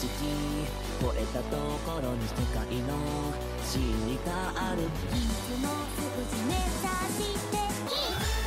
識超えたところに世界の真理がある。 いつも数字目指して